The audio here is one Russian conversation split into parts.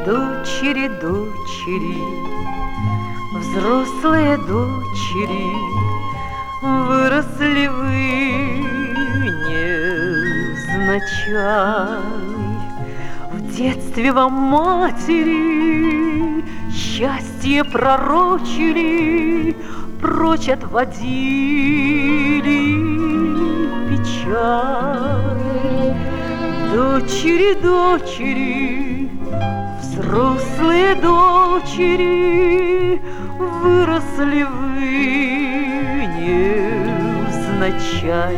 Дочери, дочери, взрослые дочери, выросли вы невзначай. В детстве вам матери счастье пророчили, прочь отводили печаль. Дочери, дочери, взрослые дочери, выросли вы невзначай.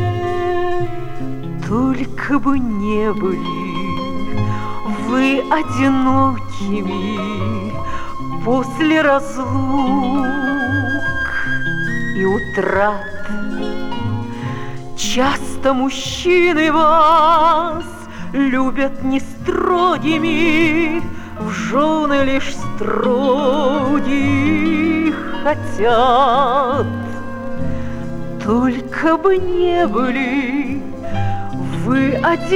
Только бы не были вы одинокими после разлук и утрат. Часто мужчины вас любят не строгими, в жены лишь строгих хотят. Только бы не были вы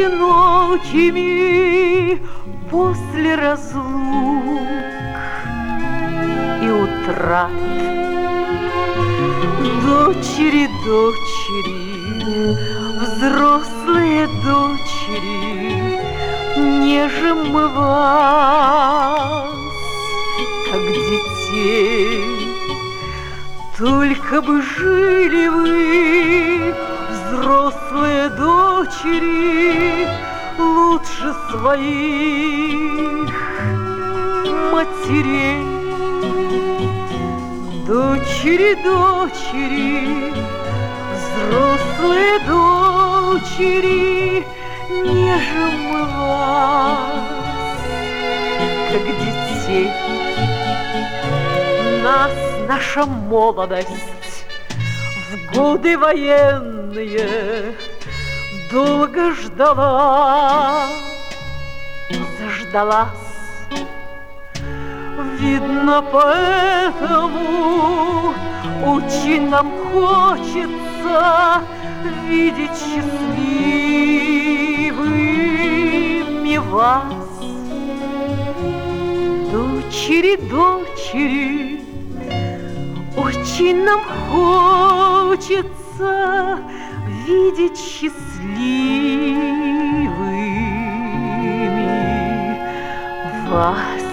одинокими после разлук и утрат. Дочери, дочери, взрослые дочери, нежим мы вас, как детей. Только бы жили вы, взрослые дочери, лучше своих матерей. Дочери, дочери, взрослые дочери, нежим мы вас, как детей. Нас наша молодость в годы военные долго ждала, заждалась. Видно, поэтому очень нам хочется видеть счастливыми вас. Дочери, дочери, очень нам хочется видеть счастливыми вас.